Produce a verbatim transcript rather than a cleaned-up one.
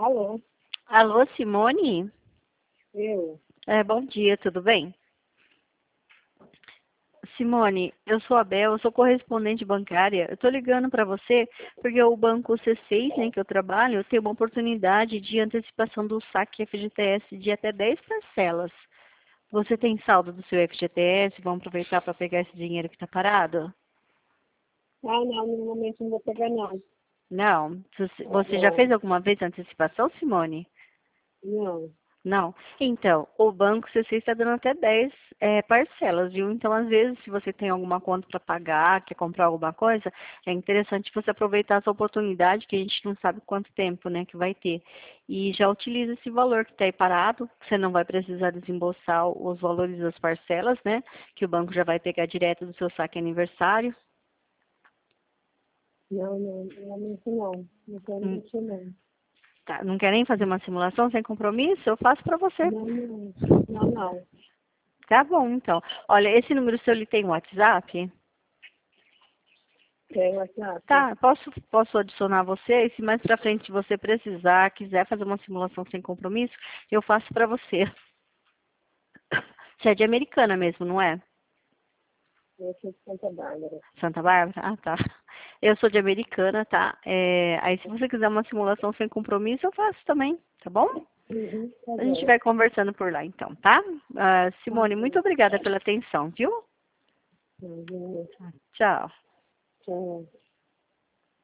Alô? Alô, Simone? Eu? É, bom dia, tudo bem? Simone, eu sou a Bel, eu sou correspondente bancária. Eu estou ligando para você porque o banco C seis, né, que eu trabalho, tem uma oportunidade de antecipação do saque F G T S de até dez parcelas. Você tem saldo do seu F G T S? Vamos aproveitar para pegar esse dinheiro que está parado? Ah, não, no momento não vou pegar não. Não. Você você já Não, fez alguma vez antecipação, Simone? não. Não. Então, o banco C C está dando até dez é, parcelas, viu? Então, às vezes, se você tem alguma conta para pagar, quer comprar alguma coisa, é interessante você aproveitar essa oportunidade, que a gente não sabe quanto tempo, né, que vai ter. E já utiliza esse valor que está aí parado, você não vai precisar desembolsar os valores das parcelas, né, que o banco já vai pegar direto do seu saque aniversário. Não, não, no momento não. Não quero Hum, mexer não. tá, não quer nem fazer uma simulação sem compromisso? Eu faço para você. Não, não. Não, não. Tá bom, então. Olha, esse número seu, ele tem WhatsApp? Tem WhatsApp? Tá, posso, posso adicionar você e se mais pra frente você precisar, quiser fazer uma simulação sem compromisso, eu faço pra você. Você é de Americana mesmo, não é? Eu sou de Santa Bárbara. Santa Bárbara? Ah, tá. Eu sou de Americana, tá? É, aí se você quiser uma simulação sem compromisso, eu faço também, tá bom? Uhum, tá A gente bom. vai conversando por lá então, tá? Ah, Tá Simone, muito bom. obrigada pela atenção, viu? Tá bom. Tchau. Tchau.